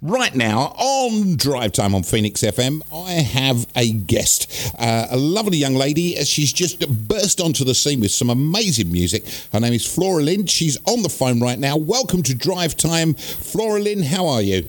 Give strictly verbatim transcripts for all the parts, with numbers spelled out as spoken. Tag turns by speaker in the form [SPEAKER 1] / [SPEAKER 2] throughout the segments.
[SPEAKER 1] Right now, on Drive Time on Phoenix F M, I have a guest, uh, a lovely young lady. She's just burst onto the scene with some amazing music. Her name is Flora Lynn. She's on the phone right now. Welcome to Drive Time. Flora Lynn, how are you?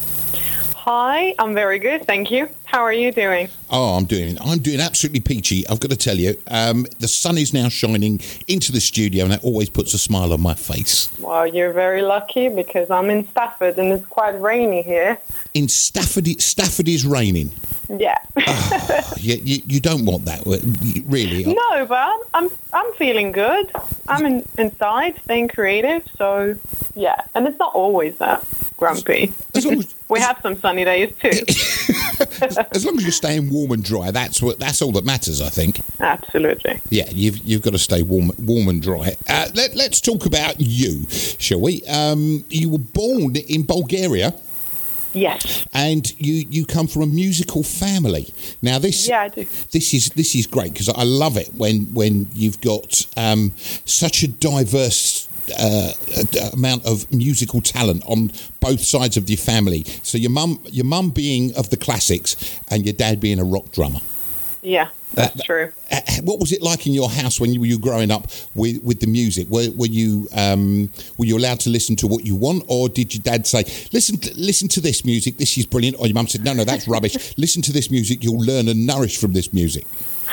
[SPEAKER 2] Hi, I'm very good, thank you. How are you doing?
[SPEAKER 1] Oh, I'm doing I'm doing absolutely peachy. I've got to tell you, um, the sun is now shining into the studio, and that always puts a smile on my face.
[SPEAKER 2] Well, you're very lucky because I'm in Stafford and it's quite rainy here.
[SPEAKER 1] In Stafford, Stafford is raining.
[SPEAKER 2] Yeah.
[SPEAKER 1] oh, you, you, you don't want that, really.
[SPEAKER 2] No, but I'm I'm feeling good. I'm in, inside, staying creative, so yeah. And it's not always that grumpy.
[SPEAKER 1] As long as,
[SPEAKER 2] we have some sunny days too.
[SPEAKER 1] as, as long as you're staying warm and dry, that's what that's all that matters, I think.
[SPEAKER 2] Absolutely.
[SPEAKER 1] Yeah, you've you've got to stay warm, warm and dry. Uh, let, let's talk about you, shall we? Um, you were born in Bulgaria.
[SPEAKER 2] Yes.
[SPEAKER 1] And you, you come from a musical family. Now this
[SPEAKER 2] yeah, I do.
[SPEAKER 1] this is this is great because I love it when when you've got um, such a diverse uh, amount of musical talent on both sides of your family. So your mum your mum being of the classics and your dad being a rock drummer.
[SPEAKER 2] Yeah. That's uh, true.
[SPEAKER 1] Uh, what was it like in your house when you were growing up with, with the music? Were, were you um, were you allowed to listen to what you want, or did your dad say, "Listen, to, listen to this music. This is brilliant"? Or your mum said, "No, no, that's rubbish. Listen to this music. You'll learn and nourish from this music."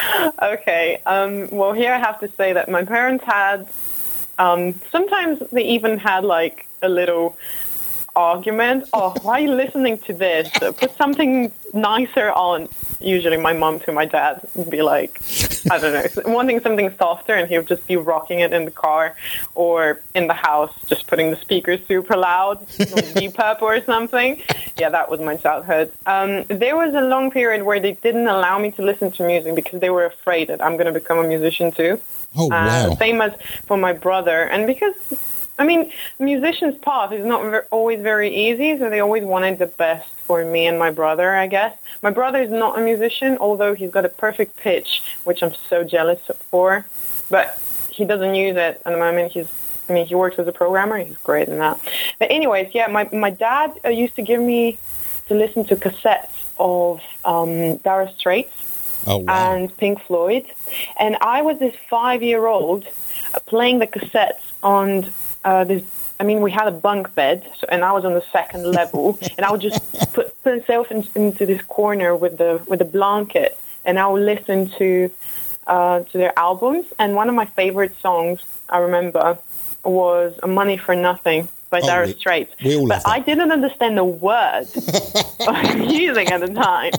[SPEAKER 2] Okay. Um, well, here I have to say that my parents had. Um, sometimes they even had like a little argument. Oh, why are you listening to this? Put something nicer on. Usually my mom to my dad would be like, I don't know, wanting something softer, and he would just be rocking it in the car or in the house, just putting the speakers super loud, Deep Purple or something. Yeah, that was my childhood. Um, there was a long period where they didn't allow me to listen to music because they were afraid that I'm going to become a musician too.
[SPEAKER 1] Oh, wow.
[SPEAKER 2] Uh, same as for my brother. And because, I mean, musician's path is not ver- always very easy, so they always wanted the best for me and my brother, I guess. My brother is not a musician, although he's got a perfect pitch, which I'm so jealous for. But he doesn't use it at the moment. He's, I mean, he works as a programmer. He's great in that. But anyways, yeah, my, my dad uh, used to give me to listen to cassettes of um, Dire Straits.
[SPEAKER 1] Oh, wow.
[SPEAKER 2] And Pink Floyd. And I was this five-year-old uh, playing the cassettes on uh, this, I mean, we had a bunk bed, so, and I was on the second level, and I would just put, put myself in, into this corner with the with the blanket, and I would listen to uh, to their albums. And one of my favorite songs, I remember, was Money for Nothing by
[SPEAKER 1] oh,
[SPEAKER 2] Dire
[SPEAKER 1] we,
[SPEAKER 2] Straits.
[SPEAKER 1] We
[SPEAKER 2] but I didn't understand the words of music at the time.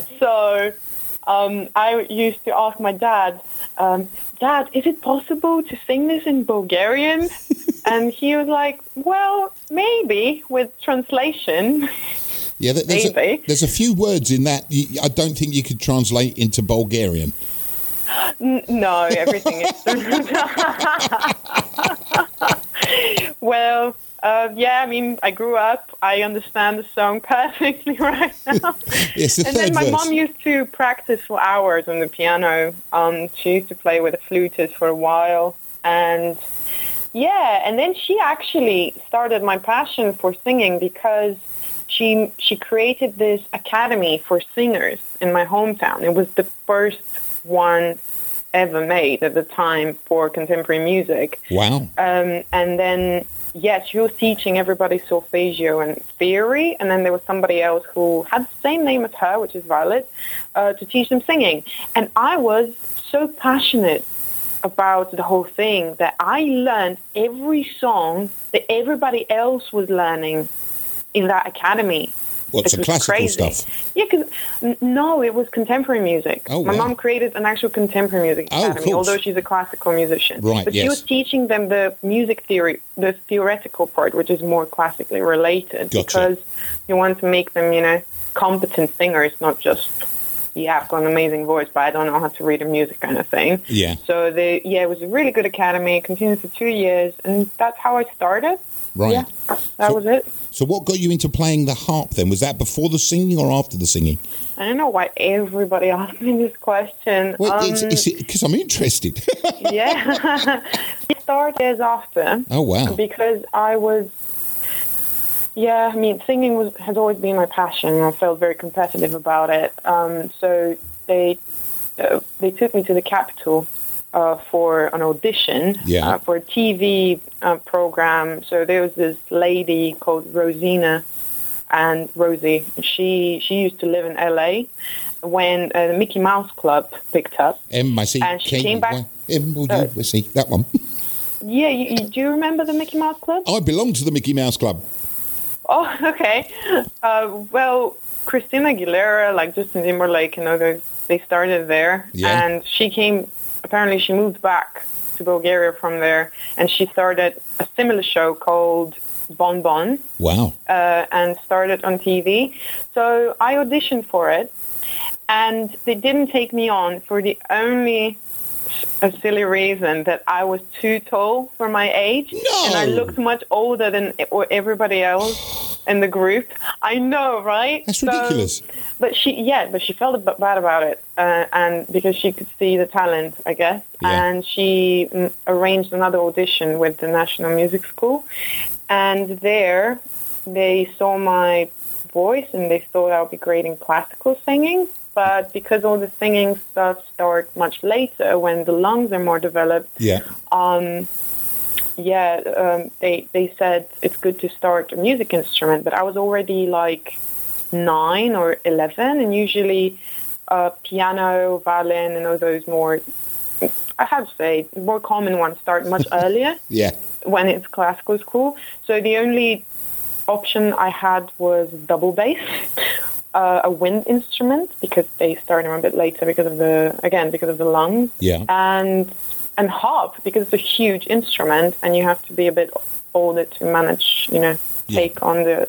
[SPEAKER 2] So um, I used to ask my dad, um, Dad, is it possible to sing this in Bulgarian? And he was like, well, maybe with translation.
[SPEAKER 1] Yeah, there's,
[SPEAKER 2] maybe.
[SPEAKER 1] A, there's a few words in that I don't think you could translate into Bulgarian.
[SPEAKER 2] N- no, everything is... Well... Uh, yeah, I mean, I grew up. I understand the song perfectly right now.
[SPEAKER 1] Yes, the
[SPEAKER 2] and
[SPEAKER 1] third
[SPEAKER 2] then my
[SPEAKER 1] verse.
[SPEAKER 2] mom used to practice for hours on the piano. Um, she used to play with a flutist for a while. And yeah, and then she actually started my passion for singing because she she created this academy for singers in my hometown. It was the first one ever made at the time for contemporary music.
[SPEAKER 1] Wow.
[SPEAKER 2] Um, and then... Yes, she was teaching everybody solfeggio and theory, and then there was somebody else who had the same name as her, which is Violet, uh, to teach them singing. And I was so passionate about the whole thing that I learned every song that everybody else was learning in that academy.
[SPEAKER 1] What's the classical
[SPEAKER 2] crazy.
[SPEAKER 1] stuff?
[SPEAKER 2] Yeah, because n- no, it was contemporary music.
[SPEAKER 1] Oh,
[SPEAKER 2] My
[SPEAKER 1] wow.
[SPEAKER 2] mom created an actual contemporary music
[SPEAKER 1] Oh,
[SPEAKER 2] academy,
[SPEAKER 1] cool.
[SPEAKER 2] although she's a classical musician.
[SPEAKER 1] Right,
[SPEAKER 2] but
[SPEAKER 1] yes.
[SPEAKER 2] she was teaching them the music theory, the theoretical part, which is more classically related,
[SPEAKER 1] Gotcha.
[SPEAKER 2] because you want to make them, you know, competent singers, not just, yeah, I've got an amazing voice, but I don't know how to read a music kind of thing.
[SPEAKER 1] Yeah.
[SPEAKER 2] So, the yeah, it was a really good academy. It continued for two years, and that's how I started.
[SPEAKER 1] Right.
[SPEAKER 2] Yeah, that
[SPEAKER 1] So-
[SPEAKER 2] was it.
[SPEAKER 1] So what got you into playing the harp then? Was that before the singing or after the singing?
[SPEAKER 2] I don't know why everybody asked me this question.
[SPEAKER 1] Well,
[SPEAKER 2] um,
[SPEAKER 1] it's because I'm interested.
[SPEAKER 2] Yeah. It started years after.
[SPEAKER 1] Oh, wow.
[SPEAKER 2] Because I was Yeah, I mean, singing was has always been my passion, and I felt very competitive about it. Um, so they uh, they took me to the Capitol uh, for an audition
[SPEAKER 1] Yeah.
[SPEAKER 2] uh, for a T V uh, program. So there was this lady called Rosina and Rosie. She she used to live in L A when uh, the Mickey Mouse Club picked up.
[SPEAKER 1] M I C
[SPEAKER 2] And she
[SPEAKER 1] K
[SPEAKER 2] came back-
[SPEAKER 1] Y M O
[SPEAKER 2] Sorry.
[SPEAKER 1] U S E, that one.
[SPEAKER 2] Yeah, you, you, do you remember the Mickey Mouse Club?
[SPEAKER 1] I belong to the Mickey Mouse Club.
[SPEAKER 2] Oh, okay. Uh, well, Christina Aguilera, like Justin Timberlake, you know, they they started there,
[SPEAKER 1] Yeah.
[SPEAKER 2] and she came. Apparently, she moved back to Bulgaria from there, and she started a similar show called Bon Bon,
[SPEAKER 1] Wow.
[SPEAKER 2] uh, and started on T V. So I auditioned for it, and they didn't take me on for the only a silly reason that I was too tall for my age,
[SPEAKER 1] No.
[SPEAKER 2] and I looked much older than e- or everybody else in the group. I know, right?
[SPEAKER 1] That's
[SPEAKER 2] So-
[SPEAKER 1] ridiculous.
[SPEAKER 2] but she, yeah, but she felt a bit bad about it, uh, and because she could see the talent, I guess,
[SPEAKER 1] Yeah.
[SPEAKER 2] and she mm, arranged another audition with the National Music School, and there they saw my voice and they thought I would be great in classical singing. But because all the singing stuff starts much later, when the lungs are more developed,
[SPEAKER 1] Yeah.
[SPEAKER 2] um, yeah, um, they they said it's good to start a music instrument. But I was already like nine or eleven, and usually uh, piano, violin, and all those more, I have to say, more common ones start much earlier
[SPEAKER 1] Yeah.
[SPEAKER 2] when it's classical school. So the only option I had was double bass. Uh, a wind instrument, because they start them a bit later because of the again because of the lungs,
[SPEAKER 1] Yeah.
[SPEAKER 2] and and harp because it's a huge instrument and you have to be a bit older to manage, you know,
[SPEAKER 1] Yeah.
[SPEAKER 2] take on the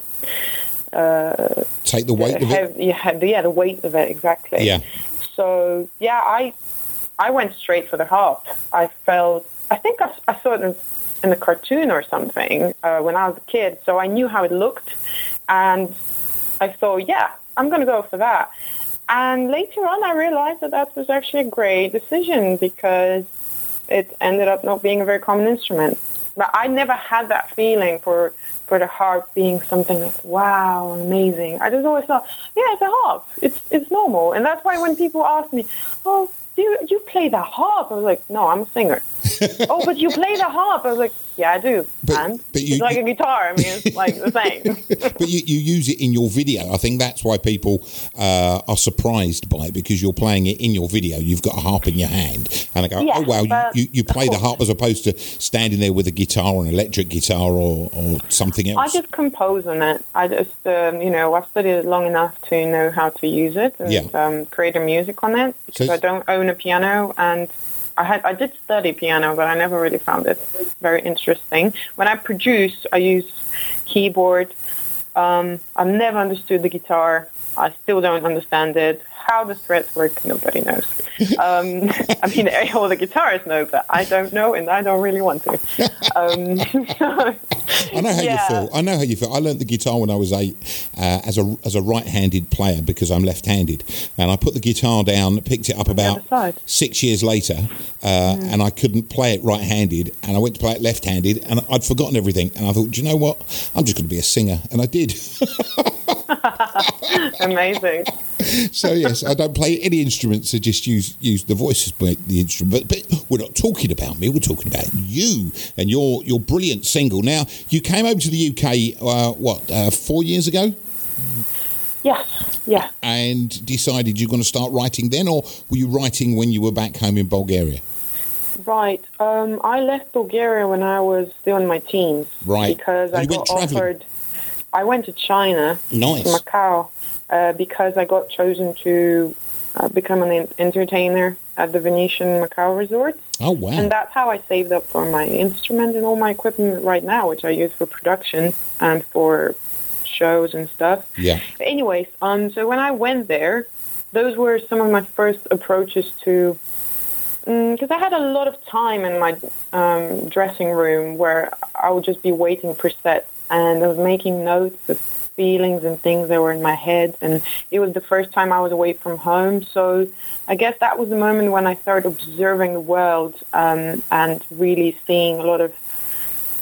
[SPEAKER 2] uh,
[SPEAKER 1] Take the weight of it.
[SPEAKER 2] hev- yeah, the, yeah the weight of it exactly.
[SPEAKER 1] Yeah.
[SPEAKER 2] So yeah, I I went straight for the harp. I felt I think I, I saw it in, in a cartoon or something uh, when I was a kid, so I knew how it looked, and I thought, yeah, I'm going to go for that. And later on, I realized that that was actually a great decision because it ended up not being a very common instrument. But I never had that feeling for for the harp being something like, wow, amazing. I just always thought, yeah, it's a harp. It's it's normal. And that's why when people ask me, oh, do you, you play the harp? I was like, no, I'm a singer. Oh, but you play the harp? I was like, yeah, I do.
[SPEAKER 1] But-
[SPEAKER 2] and
[SPEAKER 1] but you-
[SPEAKER 2] it's like a guitar. I mean, it's like the same.
[SPEAKER 1] But you, you use it in your video. I think that's why people uh, are surprised by it, because you're playing it in your video. You've got a harp in your hand. And I go,
[SPEAKER 2] Yeah,
[SPEAKER 1] oh, wow,
[SPEAKER 2] but-
[SPEAKER 1] you, you, you play
[SPEAKER 2] of
[SPEAKER 1] the
[SPEAKER 2] course.
[SPEAKER 1] harp as opposed to standing there with a guitar or an electric guitar or, or something
[SPEAKER 2] I
[SPEAKER 1] else.
[SPEAKER 2] just compose on it. I just, um, you know, I've studied it long enough to know how to use it and
[SPEAKER 1] Yeah.
[SPEAKER 2] um, create a music on it, because
[SPEAKER 1] So-
[SPEAKER 2] I don't own a piano, and I had I did study piano, but I never really found it very interesting. When I produce, I use keyboard. Um, I've never understood the guitar. I still don't understand it. How the frets work, nobody knows. Um, I mean, all the guitarists know, but I don't know, and I don't really want to. Um, so,
[SPEAKER 1] I know how
[SPEAKER 2] yeah.
[SPEAKER 1] you feel. I know how you feel. I learnt the guitar when I was eight uh, as a as a right-handed player because I'm left-handed, and I put the guitar down, picked it up
[SPEAKER 2] the
[SPEAKER 1] about
[SPEAKER 2] other side.
[SPEAKER 1] six years later, uh, and I couldn't play it right-handed, and I went to play it left-handed, and I'd forgotten everything, and I thought, do you know what? I'm just going to be a singer, and I did.
[SPEAKER 2] Amazing.
[SPEAKER 1] So yes, I don't play any instruments. I just use use the voice as the instrument. But, but we're not talking about me. We're talking about you and your your brilliant single. Now you came over to the U K uh, what uh, four years ago,
[SPEAKER 2] Yes, yeah.
[SPEAKER 1] and decided you're going to start writing then, or were you writing when you were back home in Bulgaria?
[SPEAKER 2] Right. Um, I left Bulgaria when I was still in my teens.
[SPEAKER 1] Right.
[SPEAKER 2] Because
[SPEAKER 1] Oh,
[SPEAKER 2] I
[SPEAKER 1] you went
[SPEAKER 2] got
[SPEAKER 1] travelling.
[SPEAKER 2] offered. I went to China,
[SPEAKER 1] Nice.
[SPEAKER 2] to Macau, uh, because I got chosen to uh, become an en- entertainer at the Venetian Macau Resort.
[SPEAKER 1] Oh wow.
[SPEAKER 2] And that's how I saved up for my instrument and all my equipment right now, which I use for production and for shows and stuff.
[SPEAKER 1] Yeah.
[SPEAKER 2] But anyways, um, so when I went there, those were some of my first approaches to, because I had a lot of time in my um, dressing room where I would just be waiting for sets, and I was making notes of feelings and things that were in my head, and it was the first time I was away from home, so I guess that was the moment when I started observing the world um, and really seeing a lot of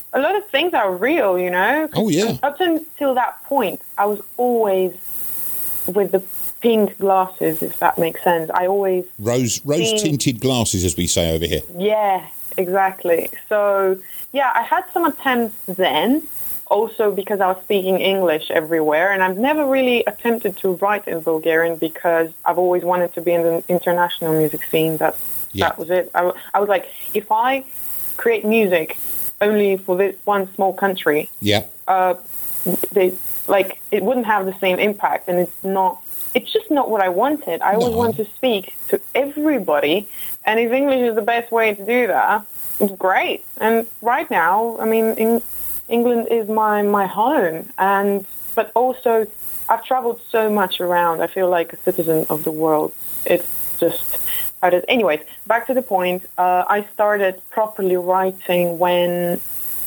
[SPEAKER 2] a lot of things are real, you know. 'Cause
[SPEAKER 1] Oh, yeah.
[SPEAKER 2] Up until that point, I was always with the pink glasses, if that makes sense. I always
[SPEAKER 1] Rose rose tinted glasses, as we say over here.
[SPEAKER 2] Yeah, exactly. So, yeah, I had some attempts then, also because I was speaking English everywhere, and I've never really attempted to write in Bulgarian because I've always wanted to be in the international music scene. That,
[SPEAKER 1] Yeah.
[SPEAKER 2] that was it. I, w- I was like, if I create music only for this one small country,
[SPEAKER 1] Yeah.
[SPEAKER 2] uh, they, like, it wouldn't have the same impact, and it's not, it's just not what I wanted. I always
[SPEAKER 1] No.
[SPEAKER 2] want to speak to everybody, and if English is the best way to do that, it's great. And right now, I mean, in, England is my, my home, and but also I've traveled so much around. I feel like a citizen of the world. It's just how it is. Anyways, back to the point. Uh, I started properly writing when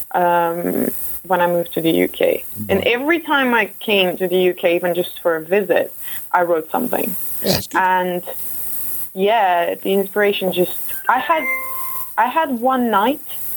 [SPEAKER 2] um, when I moved to the U K, and every time I came to the U K, even just for a visit, I wrote something.
[SPEAKER 1] Yeah, that's good.
[SPEAKER 2] And yeah, the inspiration just I had I had one night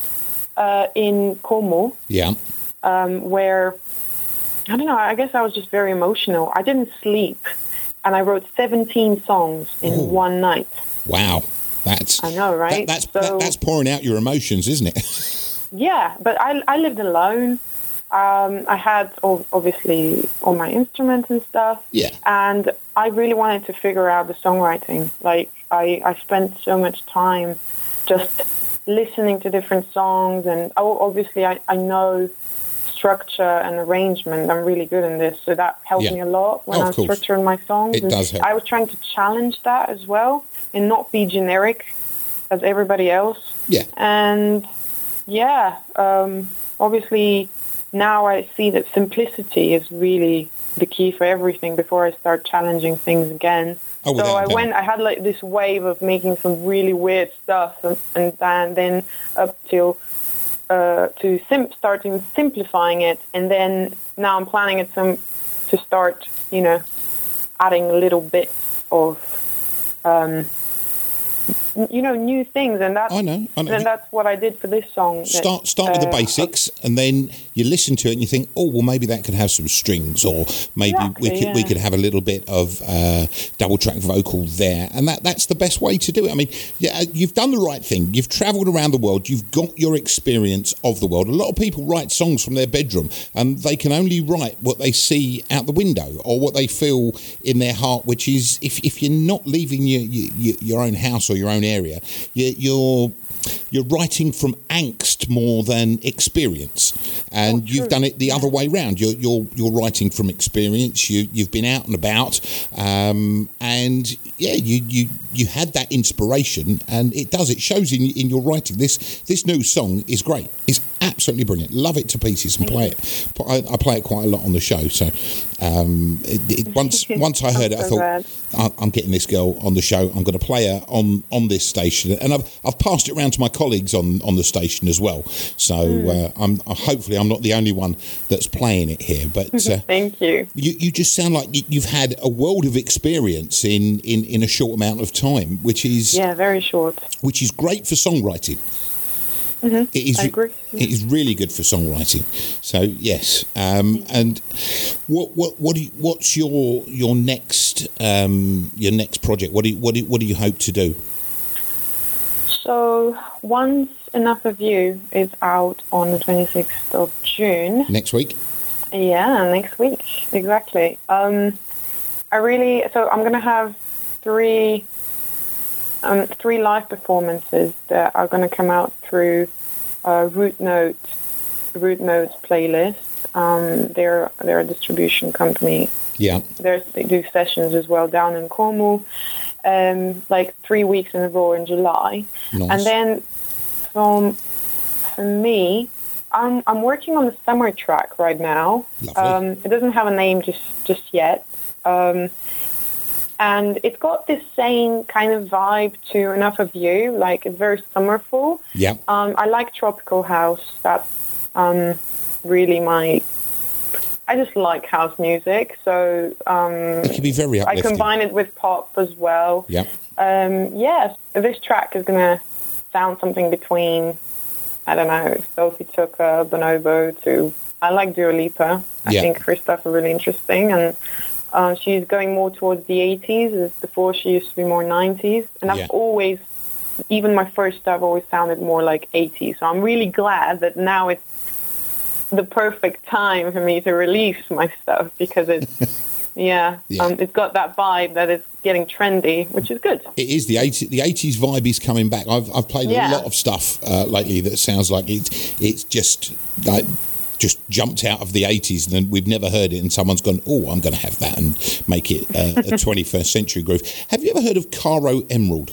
[SPEAKER 2] uh, in Como
[SPEAKER 1] Yeah.
[SPEAKER 2] um, where I don't know. I guess I was just very emotional. I didn't sleep, and I wrote seventeen songs in
[SPEAKER 1] Ooh.
[SPEAKER 2] one night.
[SPEAKER 1] Wow. That's
[SPEAKER 2] I know, right?
[SPEAKER 1] that, that's
[SPEAKER 2] So-
[SPEAKER 1] that, that's pouring out your emotions, isn't it?
[SPEAKER 2] Yeah, but I I lived alone. Um, I had ov- obviously all my instruments and stuff.
[SPEAKER 1] Yeah.
[SPEAKER 2] And I really wanted to figure out the songwriting. Like I, I spent so much time just listening to different songs, and oh, obviously I, I know structure and arrangement. I'm really good in this, so that helped
[SPEAKER 1] Yeah.
[SPEAKER 2] me a lot when
[SPEAKER 1] Oh,
[SPEAKER 2] I
[SPEAKER 1] of
[SPEAKER 2] was
[SPEAKER 1] course.
[SPEAKER 2] structuring my songs.
[SPEAKER 1] It
[SPEAKER 2] And
[SPEAKER 1] does help.
[SPEAKER 2] I was trying to challenge that as well and not be generic as everybody else.
[SPEAKER 1] Yeah.
[SPEAKER 2] And yeah, um, obviously now I see that simplicity is really the key for everything before I start challenging things again.
[SPEAKER 1] Oh,
[SPEAKER 2] so
[SPEAKER 1] without
[SPEAKER 2] I
[SPEAKER 1] a doubt.
[SPEAKER 2] went, I had like this wave of making some really weird stuff, and, and then, then up till uh, to sim- starting simplifying it, and then now I'm planning it some to start, you know, adding a little bit of, um, n- you know, new things, and that's
[SPEAKER 1] I know, I know.
[SPEAKER 2] and that's what I did for this song. that,
[SPEAKER 1] Start start with the
[SPEAKER 2] uh,
[SPEAKER 1] basics, and then you listen to it and you think, oh well, maybe that could have some strings, or maybe we
[SPEAKER 2] Exactly,
[SPEAKER 1] could we
[SPEAKER 2] yeah.
[SPEAKER 1] could have a little bit of uh, double track vocal there, and that that's the best way to do it. I mean, yeah, you've done the right thing. You've travelled around the world. You've got your experience of the world. A lot of people write songs from their bedroom, and they can only write what they see out the window or what they feel in their heart. Which is, if if you're not leaving your your, your own house or your own area, you, you're you're writing from angst more than experience, and
[SPEAKER 2] Oh,
[SPEAKER 1] you've
[SPEAKER 2] true.
[SPEAKER 1] done it the other way round. You're you're you're writing from experience. You you've been out and about, um, and yeah, you you you had that inspiration, and it does. It shows in in your writing. This this new song is great. It's absolutely brilliant. Love it to pieces, and play it. I, I play it quite a lot on the show. So um, it, it, once once I heard it, I
[SPEAKER 2] so
[SPEAKER 1] thought,
[SPEAKER 2] glad.
[SPEAKER 1] I- I'm getting this girl on the show. I'm going to play her on, on this station, and I've I've passed it around to my colleagues on, on the station as well. So uh, I'm uh, hopefully I'm not the only one that's playing it here. But uh,
[SPEAKER 2] Thank you.
[SPEAKER 1] you you just sound like you, you've had a world of experience in, in, in a short amount of time, which is
[SPEAKER 2] Yeah, very short.
[SPEAKER 1] which is great for songwriting. It is,
[SPEAKER 2] I agree.
[SPEAKER 1] It is really good for songwriting. So yes, um, and what what what do you, what's your your next um, your next project? What do you, what do you, what do you hope to do?
[SPEAKER 2] So once Enough of You is out on the twenty-sixth of June.
[SPEAKER 1] Next week?
[SPEAKER 2] Yeah, next week, exactly. Um, I really, so I'm going to have three, um, three live performances that are going to come out through uh, Root Note, Root Note's playlist. Um, they're they're a distribution company.
[SPEAKER 1] Yeah.
[SPEAKER 2] There's, they do sessions as well down in Cornwall, um, like three weeks in a row in July.
[SPEAKER 1] Nice.
[SPEAKER 2] And then from for me, I'm I'm working on the summer track right now.
[SPEAKER 1] Lovely.
[SPEAKER 2] Um, it doesn't have a name just just yet, um, and it's got this same kind of vibe to Enough of You, like it's very summerful.
[SPEAKER 1] Yeah.
[SPEAKER 2] Um, I like tropical house. That's um, really my. I just like house music, so um,
[SPEAKER 1] It can be very
[SPEAKER 2] I
[SPEAKER 1] uplifting.
[SPEAKER 2] combine it with pop as well.
[SPEAKER 1] Yeah.
[SPEAKER 2] Um, yes, this track is going to sound something between I don't know, Sophie Tucker, Bonobo, to I like Dua Lipa. I
[SPEAKER 1] Yeah.
[SPEAKER 2] think her stuff is really interesting, and uh, she's going more towards the eighties. As before, she used to be more nineties, and I've
[SPEAKER 1] Yeah.
[SPEAKER 2] always, even my first stuff, always sounded more like eighties. So I'm really glad that now it's the perfect time for me to release my stuff, because it's yeah,
[SPEAKER 1] Yeah.
[SPEAKER 2] Um, it's got that vibe that it's getting trendy, which is good.
[SPEAKER 1] It is the eighties. The eighties vibe is coming back. I've I've played
[SPEAKER 2] Yeah.
[SPEAKER 1] a lot of stuff uh, lately that sounds like it's it's just like just jumped out of the eighties, and then we've never heard it, and someone's gone, oh, I'm going to have that and make it uh, a twenty-first century groove. Have you ever heard of Caro Emerald?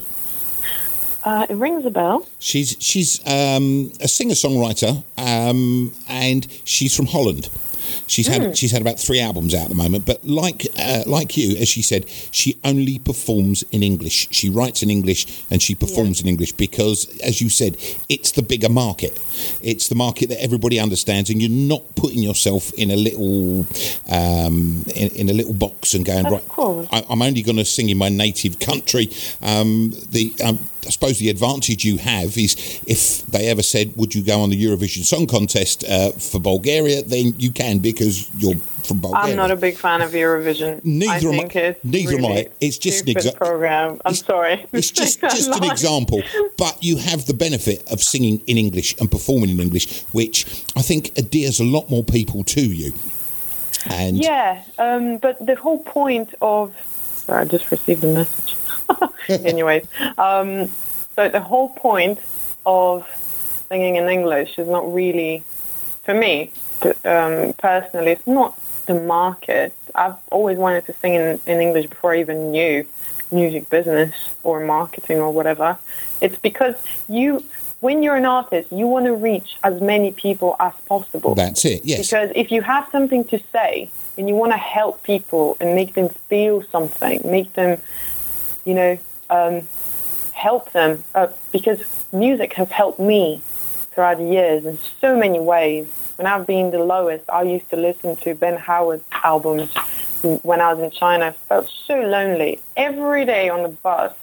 [SPEAKER 2] Uh, it rings a bell.
[SPEAKER 1] She's she's um, a singer songwriter, um, and she's from Holland. She's had
[SPEAKER 2] Mm.
[SPEAKER 1] she's had about three albums out at the moment, but like uh, like you, as she said, she only performs in English. She writes in English and she performs in English because, as you said, it's the bigger market. It's the market that everybody understands, and you're not putting yourself in a little um, in, in a little box and going
[SPEAKER 2] Of
[SPEAKER 1] right.
[SPEAKER 2] course.
[SPEAKER 1] I, I'm only going to sing in my native country. Um, the um, I suppose the advantage you have is if they ever said, would you go on the Eurovision Song Contest uh, for Bulgaria, then you can because you're from Bulgaria.
[SPEAKER 2] I'm not a big fan of Eurovision.
[SPEAKER 1] Neither
[SPEAKER 2] I
[SPEAKER 1] am I-
[SPEAKER 2] think it's
[SPEAKER 1] neither am
[SPEAKER 2] really
[SPEAKER 1] I. It's just an
[SPEAKER 2] stupid
[SPEAKER 1] exa-
[SPEAKER 2] program. I'm sorry.
[SPEAKER 1] It's just, just an example, but you have the benefit of singing in English and performing in English, which I think endears a lot more people to you. And
[SPEAKER 2] Yeah, um, but the whole point of... Sorry, I just received a message. Anyways, um, so the whole point of singing in English is not really, for me, um, personally, it's not the market. I've always wanted to sing in, in English before I even knew music business or marketing or whatever. It's because you, when you're an artist, you want to reach as many people as possible.
[SPEAKER 1] that's it, yes.
[SPEAKER 2] Because if you have something to say and you want to help people and make them feel something, make them, you know, um, help them, uh, because music has helped me throughout the years in so many ways. When I've been the lowest, I used to listen to Ben Howard's albums when I was in China. I felt so lonely every day on the bus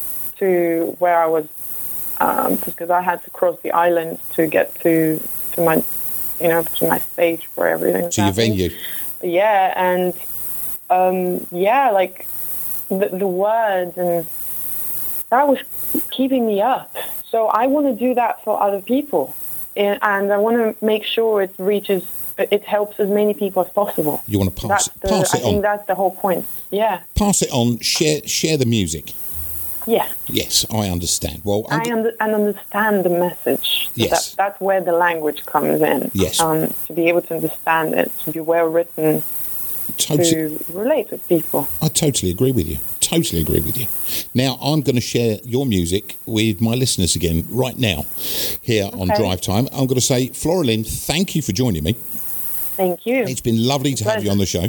[SPEAKER 2] to where I was, um, because I had to cross the island to get to, to my, you know, to my stage where everything was
[SPEAKER 1] To your
[SPEAKER 2] happening.
[SPEAKER 1] venue.
[SPEAKER 2] Yeah, and um, yeah, like the, the words, and that was keeping me up. So I want to do that for other people, and, and I want to make sure it reaches, it helps as many people as possible.
[SPEAKER 1] You want to pass,
[SPEAKER 2] That's the,
[SPEAKER 1] pass
[SPEAKER 2] I
[SPEAKER 1] it
[SPEAKER 2] think
[SPEAKER 1] on.
[SPEAKER 2] that's the whole point. Yeah,
[SPEAKER 1] Pass it on, share, share the music.
[SPEAKER 2] yeah.
[SPEAKER 1] Yes, I understand. Well, I'm
[SPEAKER 2] I under, and understand the message. So
[SPEAKER 1] Yes.
[SPEAKER 2] That, that's where the language comes in.
[SPEAKER 1] Yes.
[SPEAKER 2] Um, to be able to understand it, to be well written,
[SPEAKER 1] totally,
[SPEAKER 2] to relate with people.
[SPEAKER 1] I totally agree with you. Totally agree with you. Now, I'm going to share your music with my listeners again right now here on
[SPEAKER 2] Okay.
[SPEAKER 1] Drive Time. I'm going to say, Flora Lynn, thank you for joining me.
[SPEAKER 2] Thank you.
[SPEAKER 1] It's been lovely to have you
[SPEAKER 2] Pleasure.
[SPEAKER 1] on the show.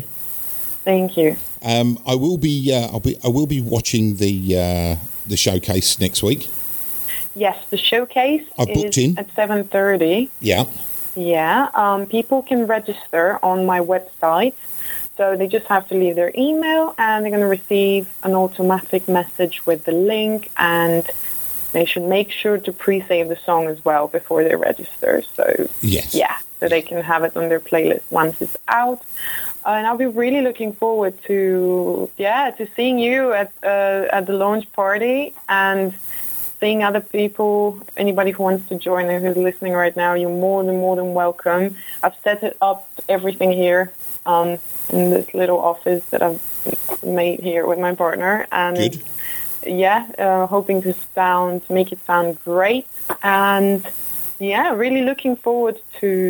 [SPEAKER 2] Thank you.
[SPEAKER 1] Um, I will be, uh, I'll be, I will be watching the uh, the showcase next week.
[SPEAKER 2] Yes, the showcase
[SPEAKER 1] I booked
[SPEAKER 2] is
[SPEAKER 1] in.
[SPEAKER 2] at seven thirty.
[SPEAKER 1] Yeah,
[SPEAKER 2] Yeah, um, people can register on my website. So they just have to leave their email and they're going to receive an automatic message with the link, and they should make sure to pre-save the song as well before they register. So
[SPEAKER 1] yes,
[SPEAKER 2] yeah, so they can have it on their playlist once it's out. Uh, and I'll be really looking forward to, yeah, to seeing you at uh, at the launch party and seeing other people. Anybody who wants to join and who's listening right now, you're more than, more than welcome. I've set it up, everything here um, in this little office that I've made here with my partner. And
[SPEAKER 1] Good.
[SPEAKER 2] yeah, uh, hoping to sound, make it sound great. And yeah, really looking forward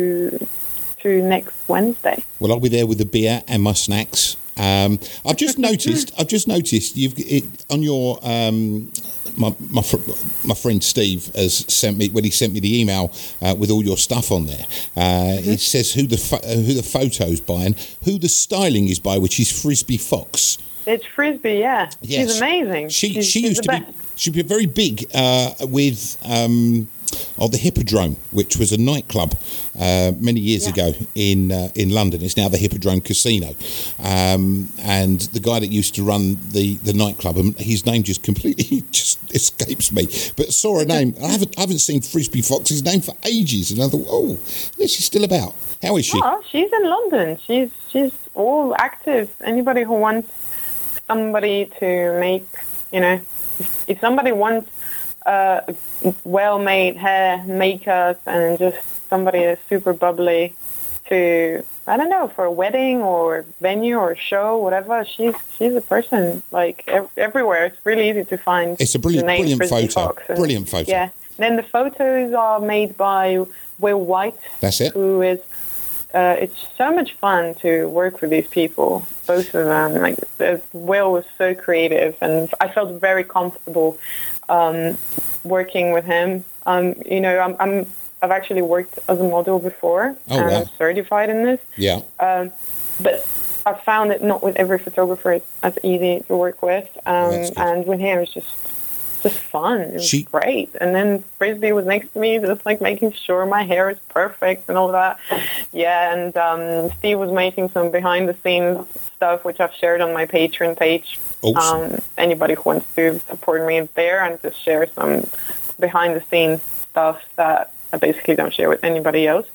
[SPEAKER 2] to to next Wednesday.
[SPEAKER 1] Well, I'll be there with the beer and my snacks. Um, I've just noticed. I've just noticed you've it, on your um, my my, fr- my friend Steve has sent me when he sent me the email uh, with all your stuff on there. Uh,
[SPEAKER 2] Mm-hmm.
[SPEAKER 1] It says who the pho- uh, who the photos by and who the styling is by, which is Frisbee Fox.
[SPEAKER 2] It's Frisbee, yeah.
[SPEAKER 1] Yes.
[SPEAKER 2] She's amazing.
[SPEAKER 1] She
[SPEAKER 2] she's,
[SPEAKER 1] she
[SPEAKER 2] she's
[SPEAKER 1] used
[SPEAKER 2] the
[SPEAKER 1] to be
[SPEAKER 2] best.
[SPEAKER 1] she'd be very big uh, with um, of the Hippodrome, which was a nightclub uh, many years
[SPEAKER 2] Yeah.
[SPEAKER 1] ago in uh, in London. It's now the Hippodrome Casino. Um, and the guy that used to run the, the nightclub, um, his name just completely just escapes me. But saw a name. I haven't I haven't seen Frisbee Fox's name for ages, and I thought, oh, yeah, she's still about. How is she?
[SPEAKER 2] Oh, she's in London. She's she's all active. Anybody who wants somebody to make, you know, if, if somebody wants uh, well-made hair, makeup, and just somebody that's super bubbly to, I don't know, for a wedding or venue or a show, whatever, she's she's a person, like, ev- everywhere. It's really easy to find.
[SPEAKER 1] It's a brilliant,
[SPEAKER 2] the name
[SPEAKER 1] brilliant
[SPEAKER 2] Frisbee
[SPEAKER 1] photo.
[SPEAKER 2] Fox. And,
[SPEAKER 1] Brilliant photo.
[SPEAKER 2] Yeah. Then the photos are made by Will White.
[SPEAKER 1] That's it.
[SPEAKER 2] Who is... Uh, it's so much fun to work with these people, both of them. Like, uh, Will was so creative, and I felt very comfortable um, working with him. Um, you know, I'm, I'm I've actually worked as a model before,
[SPEAKER 1] Oh,
[SPEAKER 2] and
[SPEAKER 1] wow.
[SPEAKER 2] I'm certified in this.
[SPEAKER 1] Yeah.
[SPEAKER 2] Um, but I found it not with every photographer it's as easy to work with, um,
[SPEAKER 1] That's good.
[SPEAKER 2] and with him it's just just fun. It was
[SPEAKER 1] She-
[SPEAKER 2] great. And then Frisbee was next to me, just like making sure my hair is perfect and all that. Yeah, and um, Steve was making some behind the scenes stuff, which I've shared on my Patreon page.
[SPEAKER 1] Awesome.
[SPEAKER 2] Um, anybody who wants to support me there and just share some behind the scenes stuff that I basically don't share with anybody else.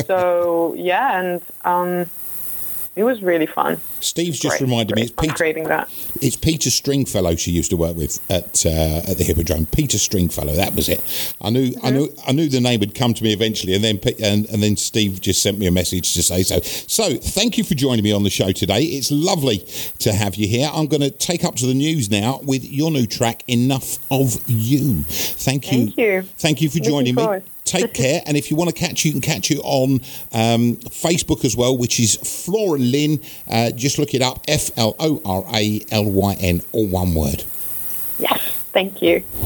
[SPEAKER 2] So yeah, and um, it was really fun.
[SPEAKER 1] Steve's just
[SPEAKER 2] Great,
[SPEAKER 1] reminded me,
[SPEAKER 2] great
[SPEAKER 1] it's
[SPEAKER 2] fun
[SPEAKER 1] Peter,
[SPEAKER 2] creating that.
[SPEAKER 1] it's Peter Stringfellow she used to work with at uh, at the Hippodrome. Peter Stringfellow, that was it. I knew, I knew, I knew the name would come to me eventually, and then Pe- and, and then Steve just sent me a message to say so. So, thank you for joining me on the show today. It's lovely to have you here. I'm going to take up to the news now with your new track, "Enough of You." Thank you,
[SPEAKER 2] Thank you.
[SPEAKER 1] thank you for
[SPEAKER 2] Looking
[SPEAKER 1] joining me.
[SPEAKER 2] forward.
[SPEAKER 1] Take care, and if you want to catch you, can catch you on um, Facebook as well, which is Flora Lynn. Uh, just look it up, F L O R A L Y N, all one word.
[SPEAKER 2] Yes, thank you.